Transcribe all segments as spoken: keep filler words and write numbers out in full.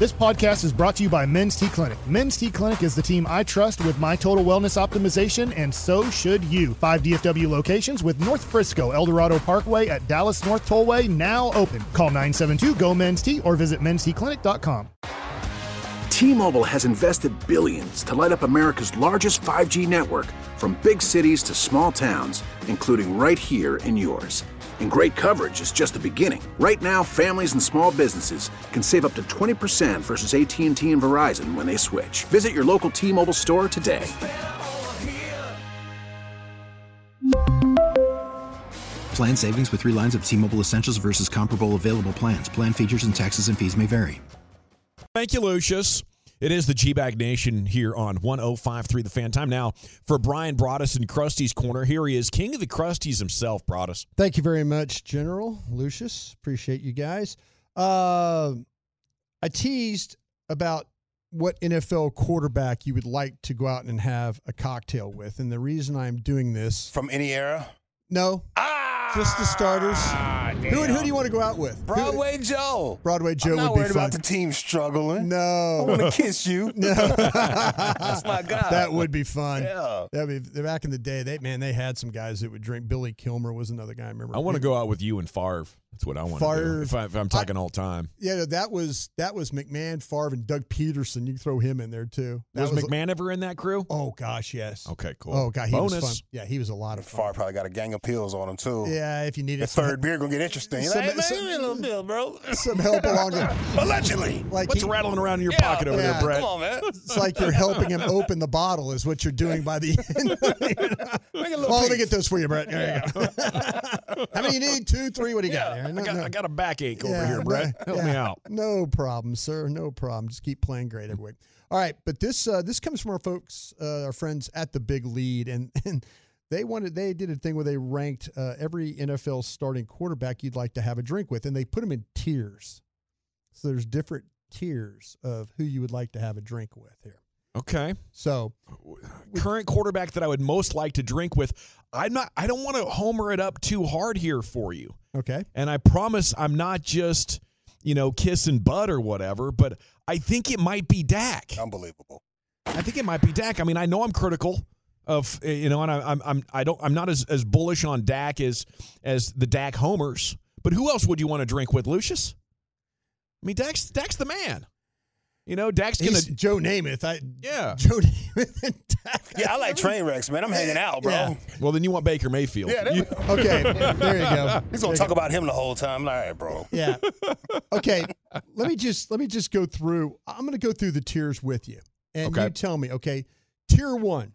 This podcast is brought to you by Men's T Clinic. Men's T Clinic is the team I trust with my total wellness optimization, and so should you. Five D F W locations with North Frisco, El Dorado Parkway at Dallas North Tollway now open. Call nine seven two, G O, MEN'S T or visit mens t clinic dot com. T-Mobile has invested billions to light up America's largest five G network, from big cities to small towns, including right here in yours. And great coverage is just the beginning. Right now, families and small businesses can save up to twenty percent versus A T and T and Verizon when they switch. Visit your local T-Mobile store today. Plan savings with three lines of T-Mobile Essentials versus comparable available plans. Plan features and taxes and fees may vary. Thank you, Lucius. It is the G-Bag Nation here on one oh five point three The Fan. Time now for Brian Broaddus in Krusty's Corner. Here he is, king of the Krusties himself, Broaddus. Thank you very much, General Lucius. Appreciate you guys. Uh, I teased about what N F L quarterback you would like to go out and have a cocktail with. And the reason I'm doing this. From any era? No. Ah! Just the starters. Ah, who, who do you want to go out with? Broadway who, Joe. Broadway Joe I'm not would be worried fun. about the team struggling. No. I want to kiss you. No. That's my guy. That would be fun. Yeah. That'd be, back in the day, they man, they had some guys that would drink. Billy Kilmer was another guy I remember. I want to go out with you and Favre. That's what I want to do. If, I, if I'm talking I, all time. Yeah, that was that was McMahon, Favre, and Doug Peterson. You can throw him in there too. That was, was McMahon ever in that crew? Oh gosh, yes. Okay, cool. Oh god, he Bonus. was fun. Yeah, he was a lot of fun. Favre probably got a gang of pills on him too. Yeah, if you needed the some, third beer gonna get interesting. Some, like, hey, man, some, give me a little pill, bro. Some help along the allegedly. Like what's he, rattling around in your yeah, pocket over yeah. there, Brett? Come on, man. It's like you're helping him open the bottle, is what you're doing by the end. Make a well, let me get those for you, Brett. There you go. How many you need? Two, three? What do you got yeah, there? No, I, got, no. I got a backache over yeah, here, Brett. Help yeah. me out. No problem, sir. No problem. Just keep playing great every week. All right, but this uh, this comes from our folks, uh, our friends at the Big Lead, and and they wanted they did a thing where they ranked uh, every N F L starting quarterback you'd like to have a drink with, and they put them in tiers. So there's different tiers of who you would like to have a drink with here. Okay. So, current quarterback that I would most like to drink with. I'm not. I don't want to homer it up too hard here for you. Okay. And I promise I'm not just, you know, kissing butt or whatever, but I think it might be Dak. Unbelievable. I think it might be Dak. I mean, I know I'm critical of, you know, and I, I'm I'm I don't I'm not as, as bullish on Dak as as the Dak homers. But who else would you want to drink with, Lucius? I mean, Dak's Dak's the man. You know, Dak's going to... Joe Namath. I, yeah. Joe Namath and Dak. Yeah, I like train wrecks, man. I'm hanging out, bro. Yeah. Well, then you want Baker Mayfield. Yeah, you, okay, there you go. He's going to talk go. about him the whole time. All right, bro. Yeah. Okay, let me just let me just go through. I'm going to go through the tiers with you. And okay. you tell me, okay, tier one,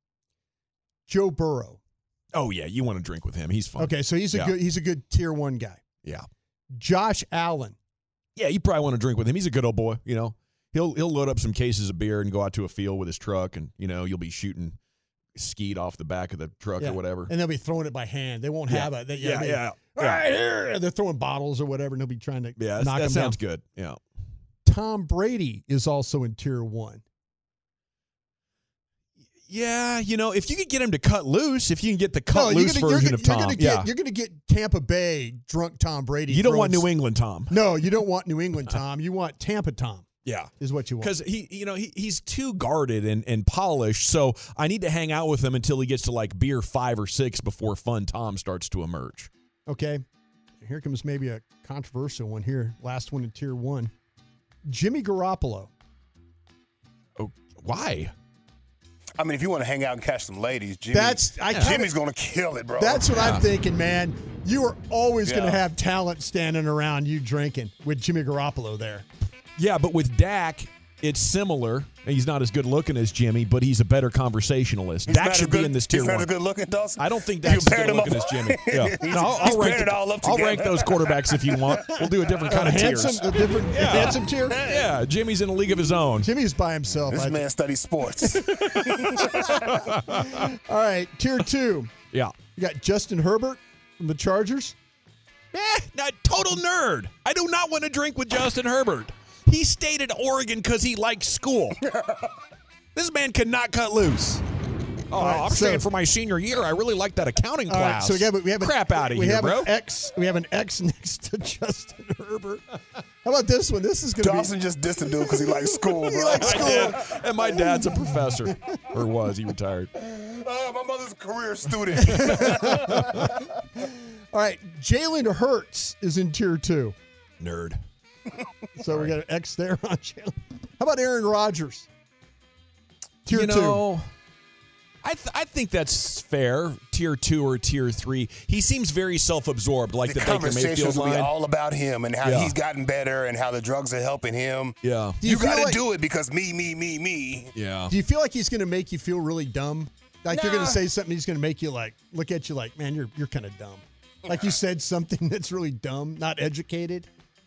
Joe Burrow. Oh, yeah, you want to drink with him. He's fun. Okay, so he's a yeah. good he's a good tier one guy. Yeah. Josh Allen. Yeah, you probably want to drink with him. He's a good old boy, you know. He'll he'll load up some cases of beer and go out to a field with his truck, and you know you'll be shooting skeet off the back of the truck yeah. or whatever. And they'll be throwing it by hand. They won't yeah. have it. They, yeah, yeah, yeah. All yeah. right, here. They're throwing bottles or whatever, and they'll be trying to yeah, knock that them sounds down. good. Yeah. Tom Brady is also in tier one. Yeah, you know, if you could get him to cut loose, if you can get the cut no, loose gonna, version gonna, of Tom, you're gonna yeah. get, you're going to get Tampa Bay drunk Tom Brady. You don't want throwing, New England Tom. No, you don't want New England Tom. You want Tampa Tom. Yeah, is what you want. Because he, you know, he he's too guarded and, and polished. So I need to hang out with him until he gets to like beer five or six before Fun Tom starts to emerge. Okay, here comes maybe a controversial one here. Last one in tier one, Jimmy Garoppolo. Oh, why? I mean, if you want to hang out and catch some ladies, Jimmy, that's I yeah. Jimmy's going to kill it, bro. That's what yeah. I'm thinking, man. You are always yeah. going to have talent standing around you drinking with Jimmy Garoppolo there. Yeah, but with Dak, it's similar. He's not as good looking as Jimmy, but he's a better conversationalist. He's Dak should good, be in this tier he's one. He's not as good looking, Dawson? I don't think Dak's as good looking as Jimmy. Yeah. he's, no, I'll, he's I'll, rank it all up I'll together. rank those quarterbacks if you want. We'll do a different kind uh, of handsome, tiers. A different yeah. handsome tier? Yeah, Jimmy's in a league of his own. Jimmy's by himself. This I man studies sports. All right, tier two. Yeah. You got Justin Herbert from the Chargers. Eh, not total nerd. I do not want to drink with Justin Herbert. He stayed at Oregon because he likes school. This man could not cut loose. Oh, right, I'm so- saying for my senior year, I really like that accounting All right, class. so we have, we have crap out of we here, have bro. An X, we have an X next to Justin Herbert. How about this one? This is going to be. Dawson just dissed a dude because he likes school, bro. He likes I school. did. And my dad's a professor, or was. He retired. Uh, my mother's a career student. All right, Jalen Hurts is in tier two. Nerd. So we got an X there on Jalen. How about Aaron Rodgers? Tier you two. know, I th- I think that's fair. Tier two or tier three. He seems very self-absorbed, like The the, Baker Mayfield conversations will be line. all about him and how Yeah. he's gotten better and how the drugs are helping him. yeah, Do you You, got feel to like- do it because me, me, me, me. yeah. Do you feel like he's going to make you feel really dumb? Like you're going Nah. to say something, he's going to make you like look at you like, man, you're you're kind of dumb. Like you said something that's really dumb, not educated.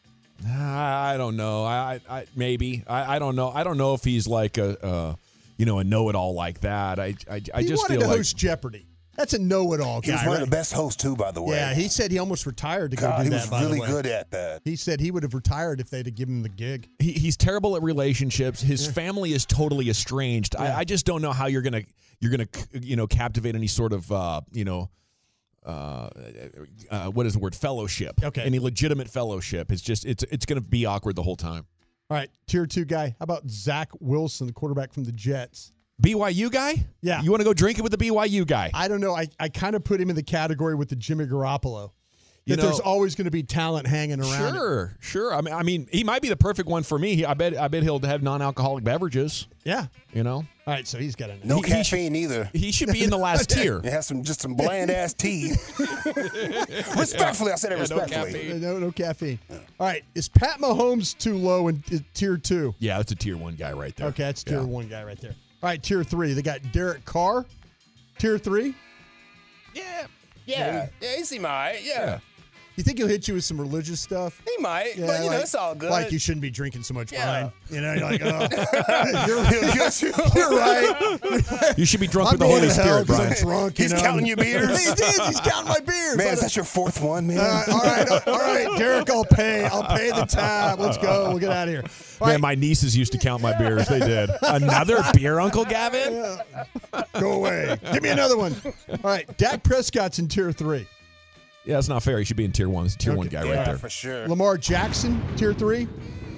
I I don't know. I, I, I maybe. I, I don't know. I don't know if he's like a, uh, you know, a know-it-all like that. I, I, I He just wanted feel to like host Jeopardy. That's a know-it-all He was guy. one of right? the best hosts, too, by the way. Yeah, he said he almost retired to go God, do he that. was by really the way. good at that. He said he would have retired if they'd have given him the gig. he, he's terrible at relationships. His family is totally estranged. Yeah. I, I just don't know how you're gonna you're gonna you know captivate any sort of uh, you know. Uh, uh, what is the word? Fellowship. Okay. Any legitimate fellowship. It's just it's it's going to be awkward the whole time. All right, tier two guy. How about Zach Wilson, the quarterback from the Jets? B Y U guy? Yeah. You want to go drink it with the B Y U guy? I don't know. I, I kind of put him in the category with the Jimmy Garoppolo. You That know- there's always going to be talent hanging around. him. Sure, sure. I mean, I mean, he might be the perfect one for me. He, I bet, I bet he'll have non-alcoholic beverages. Yeah. You know, All right, so he's got a No He- he caffeine either. he should be in the last tier. It has some just some bland ass tea. Respectfully, I said it Yeah, no respectfully. caffeine. no no caffeine. All right, is Pat Mahomes too low in in tier two? Yeah, that's a tier one guy right there. Okay, that's tier Yeah. one guy right there. All right, tier three. They got Derek Carr. Tier three. Yeah, yeah, yeah. He seem all right. Yeah, Yeah. You think he'll hit you with some religious stuff? he might. Yeah, but you know, like- it's all good. Like you shouldn't be drinking so much Yeah. wine. You know, you're like, oh, you're, He'll get you. you're right. You should be drunk I'm with the going Holy to hell Spirit, 'cause Brian. I'm drunk. He's you know? counting your beers. He did. He's counting my beers. Man, I is that your fourth one, man? Uh, all right, all right, Derek. I'll pay. I'll pay the tab. Let's go. We'll get out of here. All Man, right, my nieces used to count my beers. They did. Another beer, Uncle Gavin? go away. Give me another one. All right, Dak Prescott's in tier three. Yeah, that's not fair. He should be in tier one. It's a tier one guy yeah, right there. for sure. Lamar Jackson, tier three.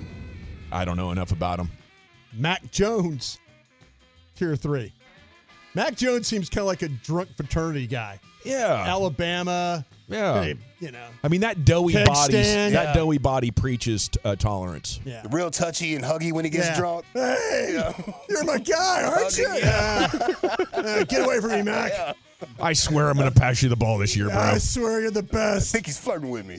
I don't know enough about him. Mac Jones, tier three. Mac Jones seems kind of like a drunk fraternity guy. Yeah. Alabama. Yeah. hey, you know. I mean, that doughy Keg body, stand. that Yeah. doughy body preaches uh, tolerance. Yeah. Real touchy and huggy when he gets Yeah. drunk. Hey, Yeah. you're my guy, aren't you? Hugging, Yeah. Uh, get away from me, Mac. I swear I'm going to pass you the ball this year, bro. I swear you're the I best. think he's flirting with me.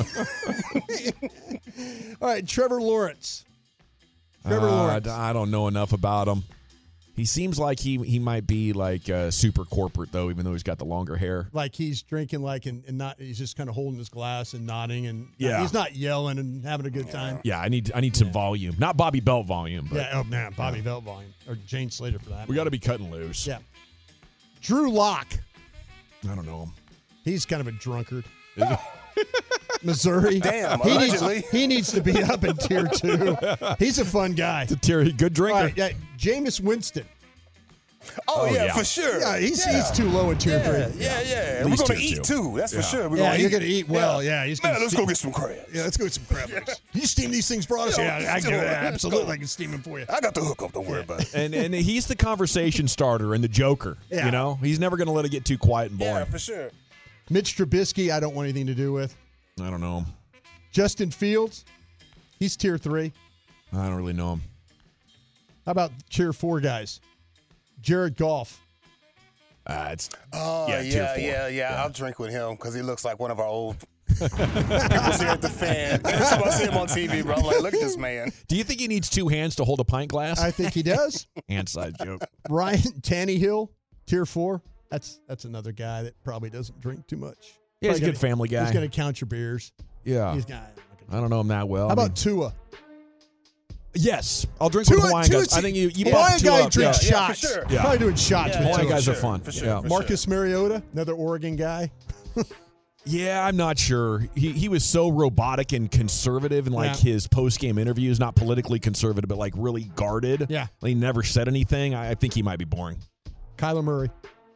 All right, Trevor Lawrence. Trevor Uh, Lawrence. I don't know enough about him. He seems like he he might be like uh, super corporate though, even though he's got the longer hair. Like he's drinking, like and, and not. He's just kind of holding his glass and nodding, and Yeah. he's not yelling and having a good time. Yeah, I need I need some volume, not Bobby Belt volume, but Yeah. Oh man, Bobby Belt volume or Jane Slater for that. we got to be cutting loose. Yeah. Drew Lock. I don't know him. He's kind of a drunkard. Is it? Missouri. Damn, he allegedly. needs, he needs to be up in tier two. He's a fun guy. It's a tier, good drinker. All right, yeah, Jameis Winston. Oh, Oh, yeah, yeah. for sure. Yeah, he's yeah. he's too low in tier Yeah, three. yeah, yeah. At We're least going to tier eat, two. too. That's Yeah. for sure. We're Yeah, gonna you're eat. gonna eat well. Yeah, he's gonna Man, let's steam- go get some crabs. Yeah, let's go get some crab legs. Can you steam these things for us? Yeah, Yeah, I can do sure. that. Absolutely, I can steam them for you. I got the hook up. Don't worry about it. and and he's the conversation starter and the joker. Yeah. You know, he's never going to let it get too quiet and boring. Yeah, for sure. Mitch Trubisky, I don't want anything to do with. I don't know him. Justin Fields, he's tier three. I don't really know him. How about tier four guys? Jared Goff. Uh, it's Oh, Yeah, yeah, tier yeah, four. yeah, Yeah. I'll drink with him because he looks like one of our old people here at the fan. Every time I see him on T V, bro, I'm like, look at this man. Do you think he needs two hands to hold a pint glass? I think he does. Hand side joke. Ryan Tannehill, tier four. That's that's another guy that probably doesn't drink too much. Yeah, he's a Probably good gonna- family guy. He's going to count your beers. Yeah. He's got. I don't know him that well. How I about mean- Tua? Yes, I'll drink Tua, with Hawaiian Tua, guys. I think you, you Hawaiian bump two guy up, drinks yeah. Yeah, for shots. sure. You're Probably doing shots Yeah, with Hawaiian Tua. guys for are sure, fun. for sure, Yeah. for Marcus Mariota, another Oregon guy. Yeah, I'm not sure. He he was so robotic and conservative in like Yeah. his post game interviews, not politically conservative, but like really guarded. Yeah. He never said anything. I, I think he might be boring. Kyler Murray.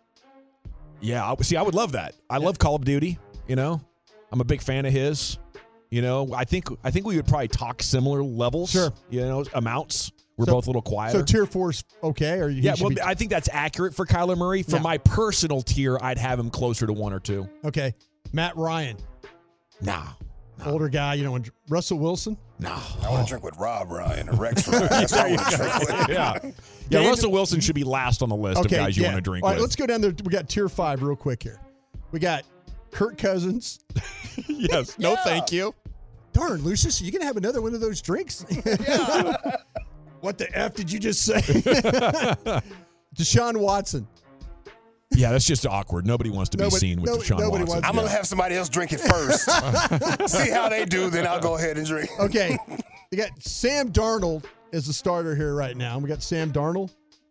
Yeah, I- see, I would love that. I love Call of Duty. You know, I'm a big fan of his. You know, I think I think we would probably talk similar levels. Sure. You know, amounts. We're So- both a little quieter. So tier four's okay, or he yeah, should well, be- I think that's accurate for Kyler Murray. For Yeah. my personal tier, I'd have him closer to one or two. okay. Matt Ryan, Nah, older guy. You know, and Russell Wilson. nah. I want to drink with Rob Ryan and Rex Ryan. That's what I want to drink with. Yeah, yeah. Game- Russell Wilson should be last on the list Okay, of guys you yeah. want to drink All right, with. let's go down there. We got tier five real quick here. We got Kirk Cousins. yes. No, thank you. Darn, Lucius, are you gonna have another one of those drinks? What the F did you just say? Deshaun Watson. Yeah, that's just awkward. Nobody wants to be Nobody- seen with nobody- Deshaun nobody Watson. wants- I'm going to have somebody else drink it first. See how they do, then I'll go ahead and drink. Okay. You got Sam Darnold as the starter here right now. We got Sam Darnold.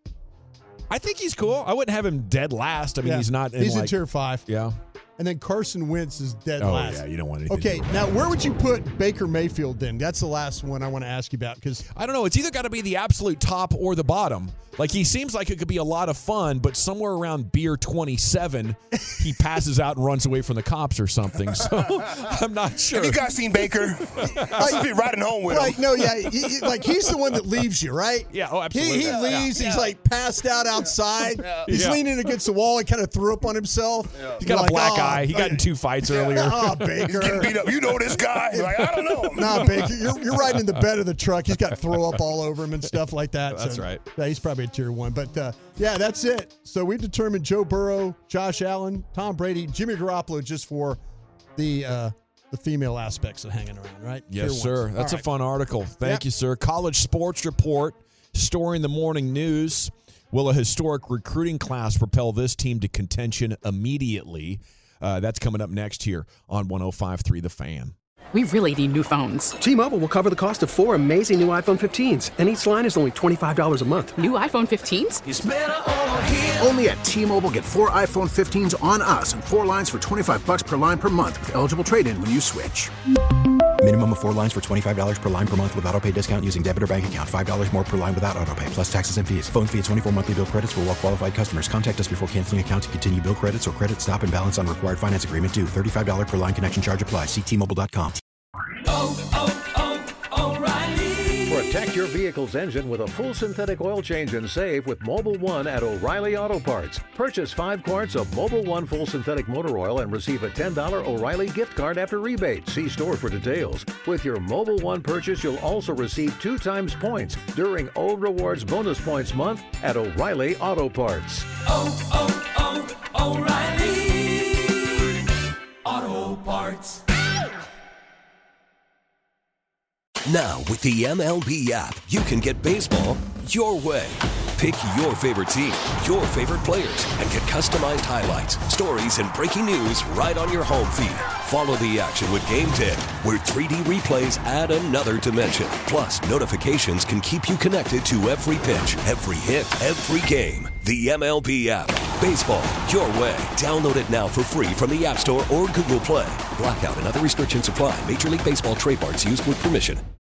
I think he's cool. I wouldn't have him dead last. I mean, Yeah. he's not in He's like, in tier five. Yeah. And then Carson Wentz is dead Oh, last. yeah. You don't want anything to Okay, do with now that. where would you put Baker Mayfield then? That's the last one I want to ask you about because I don't know. It's either got to be the absolute top or the bottom. Like, he seems like it could be a lot of fun, but somewhere around beer twenty-seven, he passes out and runs away from the cops or something. So I'm not sure. Have you guys seen Baker? I should be riding home with Right, him. no, yeah, he- he- like he's the one that leaves you, right? Yeah, oh, He, absolutely. he Yeah. leaves. He's like passed out outside. He's Yeah. leaning against the wall and kind of threw up on himself. He's You're got a like, black "Oh, eye. He got in two fights earlier. Oh, Getting Baker. beat up. You know this guy? You're like, I don't know him. Nah, Baker, you're, you're riding in the bed of the truck. He's got throw up all over him and stuff like that. That's So, right. Yeah, he's probably a tier one. But uh, yeah, that's it. So we've determined Joe Burrow, Josh Allen, Tom Brady, Jimmy Garoppolo just for the uh, the female aspects of hanging around, right? Tier Yes, ones. sir. All That's right. a fun article. Thank Yep. you, sir. College Sports Report, story in the morning news. Will a historic recruiting class propel this team to contention immediately? Uh, that's coming up next here on one oh five point three The Fan. We really need new phones. T-Mobile will cover the cost of four amazing new iPhone fifteens, and each line is only twenty-five dollars a month. New iPhone fifteens? Only at T-Mobile, get four iPhone fifteens on us and four lines for twenty-five bucks per line per month with eligible trade-in when you switch. Minimum of four lines for twenty-five dollars per line per month with autopay discount using debit or bank account. five dollars more per line without autopay, plus taxes and fees. Phone fee at twenty-four monthly bill credits for well-qualified customers. Contact us before canceling account to continue bill credits or credit stop and balance on required finance agreement due. thirty-five dollars per line connection charge applies. See T Mobile dot com. Protect your vehicle's engine with a full synthetic oil change and save with Mobile One at O'Reilly Auto Parts. Purchase five quarts of Mobile One full synthetic motor oil and receive a ten dollars O'Reilly gift card after rebate. See store for details. With your Mobile One purchase, you'll also receive two times points during O Rewards Bonus Points Month at O'Reilly Auto Parts. Oh, oh, oh, O'Reilly Auto Parts. Now, with the M L B app, you can get baseball your way. Pick your favorite team, your favorite players, and get customized highlights, stories, and breaking news right on your home feed. Follow the action with Game ten, where three D replays add another dimension. Plus, notifications can keep you connected to every pitch, every hit, every game. The M L B app. Baseball your way. Download it now for free from the App Store or Google Play. Blackout and other restrictions apply. Major League Baseball trademarks used with permission.